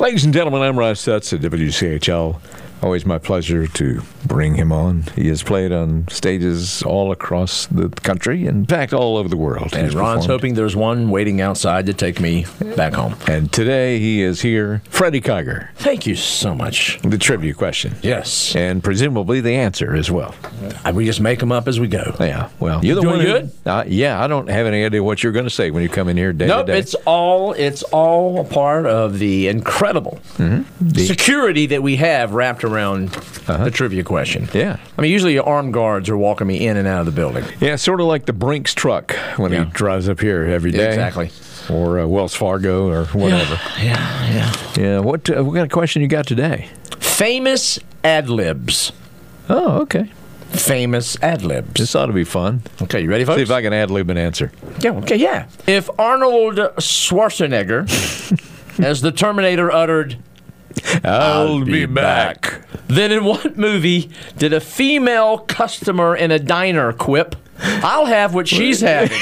Ladies and gentlemen, I'm Russ Stutz at WCHL. Always my pleasure to bring him on. He has played on stages all across the country, in fact, all over the world. And Ron's hoping there's one waiting outside to take me back home. And today he is here, Freddie Kiger. Thank you so much. The trivia question. Yes. And presumably the answer as well. We just make them up as we go. Yeah, well, you're the Doing one who, good? Yeah, I don't have any idea what you're going to say when you come in here day to day. It's all a part of the incredible security that we have wrapped around the trivia question. Yeah. I mean, usually armed guards are walking me in and out of the building. Yeah, sort of like the Brinks truck when he drives up here every day. Exactly. Or Wells Fargo or whatever. Yeah. What kind of question you got today? Famous ad-libs. Oh, okay. Famous ad-libs. This ought to be fun. Okay, you ready, folks? See if I can ad-lib an answer. Yeah. If Arnold Schwarzenegger, as the Terminator, uttered, I'll be back. then in what movie did a female customer in a diner quip, I'll have what she's having?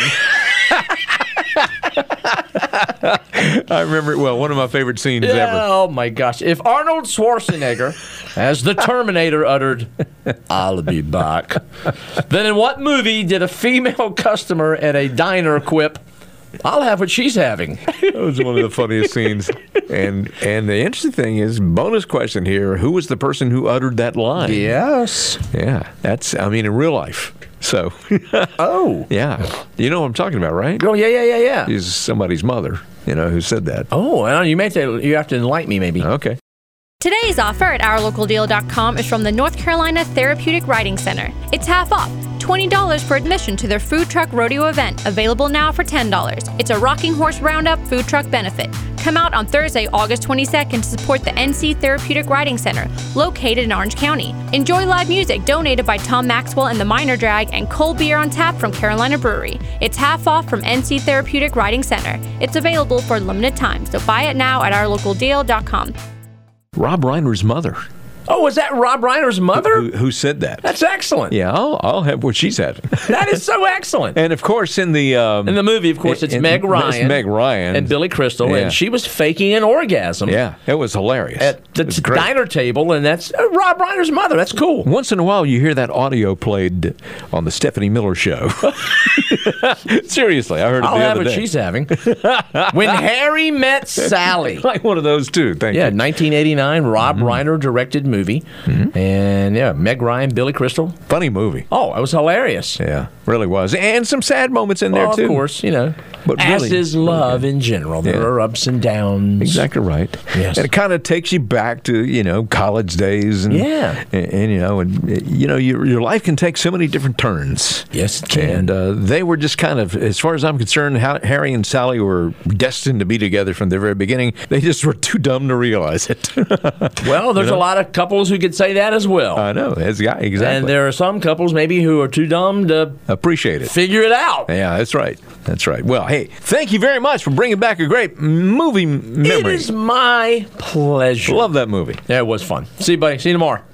I remember it well. One of my favorite scenes ever. Oh, my gosh. If Arnold Schwarzenegger, as the Terminator, uttered, I'll be back, then in what movie did a female customer at a diner quip, I'll have what she's having? That was one of the funniest scenes. And the interesting thing is, bonus question here, who was the person who uttered that line? Yes. Yeah. That's, in real life. So. Oh. Yeah. You know what I'm talking about, right? Oh, yeah. He's somebody's mother, who said that. Oh, well, you have to enlighten me, maybe. Okay. Today's offer at OurLocalDeal.com is from the North Carolina Therapeutic Writing Center. It's half off, $20 for admission to their food truck rodeo event, available now for $10. It's a Rocking Horse Roundup food truck benefit. Come out on Thursday, August 22nd to support the NC Therapeutic Writing Center, located in Orange County. Enjoy live music donated by Tom Maxwell and the Minor Drag, and cold beer on tap from Carolina Brewery. It's half off from NC Therapeutic Writing Center. It's available for a limited time, so buy it now at OurLocalDeal.com. Rob Reiner's mother. Oh, was that Rob Reiner's mother? Who said that? That's excellent. Yeah, I'll have what she's having. That is so excellent. And of course, in the movie, of course, it's Meg Ryan. It's Meg Ryan and Billy Crystal, and she was faking an orgasm. Yeah, it was hilarious at the diner table, and that's Rob Reiner's mother. That's cool. Once in a while, you hear that audio played on the Stephanie Miller Show. Seriously, I heard it the other day. I'll have what she's having. When Harry Met Sally. Like one of those two. Thank you. 1989, Rob Reiner directed movie. And Meg Ryan, Billy Crystal. Funny movie. Oh, it was hilarious. Yeah, really was. And some sad moments in there, too. Of course, But as really, is love in general. There are ups and downs. Exactly right. Yes. And it kind of takes you back to, college days. And, your life can take so many different turns. Yes, it can. And they were just kind of, as far as I'm concerned, Harry and Sally were destined to be together from the very beginning. They just were too dumb to realize it. Well, there's a lot of couples who could say that as well. I know. Exactly. And there are some couples maybe who are too dumb to appreciate it. Figure it out. Yeah, that's right. That's right. Well, hey, thank you very much for bringing back a great movie memory. It is my pleasure. Love that movie. Yeah, it was fun. See you, buddy. See you tomorrow.